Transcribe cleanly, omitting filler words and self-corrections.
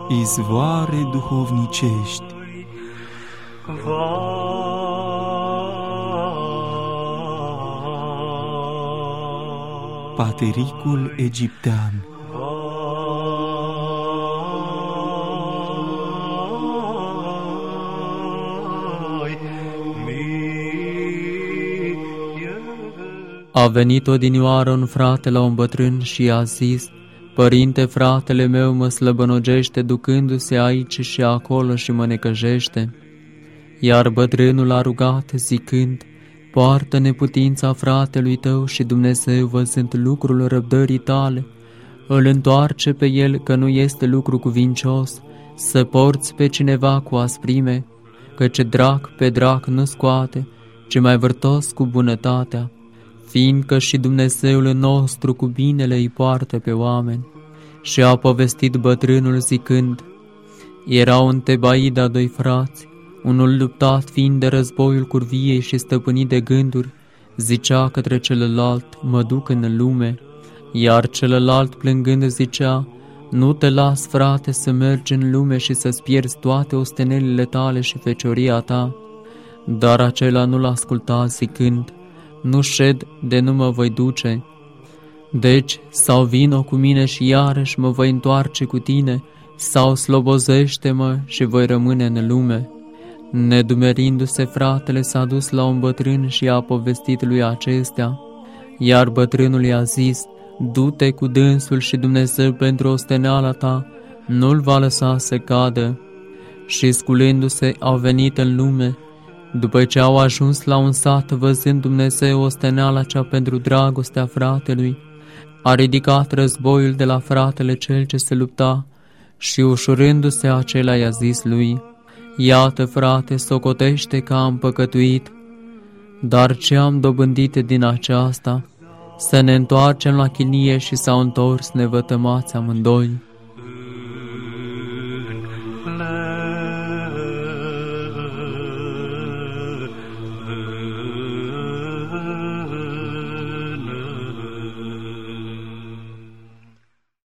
izvoare duhovnicești. Patericul egiptean. A venit odinioară un frate la un bătrân și i-a zis: Părinte, fratele meu mă slăbănogește ducându-se aici și acolo și mă necăjește. Iar bătrânul a rugat zicând: Poartă neputința fratelui tău și Dumnezeu, văzând lucrul răbdării tale, îl întoarce pe el, că nu este lucru cuvincios să porți pe cineva cu asprime, căci drac pe drac nu scoate, ci mai vârtos cu bunătatea, fiindcă și Dumnezeul nostru cu binele îi poartă pe oameni. Și a povestit bătrânul zicând: Erau în Tebaida doi frați, unul luptat fiind de războiul curviei și stăpânit de gânduri, zicea către celălalt: Mă duc în lume. Iar celălalt plângând zicea: Nu te las, frate, să mergi în lume și să-ți pierzi toate ostenelile tale și fecioria ta. Dar acela nu l-asculta zicând: Nu șed de nu mă voi duce. Deci, sau vino cu mine și iarăși mă voi întoarce cu tine, sau slobozește-mă și voi rămâne în lume. Nedumerindu-se, fratele s-a dus la un bătrân și i-a povestit lui acestea. Iar bătrânul i-a zis: Du-te cu dânsul și Dumnezeu pentru osteneala ta nu-l va lăsa să cadă. Și sculându-se au venit în lume. După ce au ajuns la un sat, văzând Dumnezeu osteneala cea pentru dragostea fratelui, a ridicat războiul de la fratele cel ce se lupta și ușurându-se acela i-a zis lui: Iată, frate, socotește că am păcătuit, dar ce am dobândit din aceasta? Să ne întoarcem la chilie. Și s-au întors nevătămați amândoi.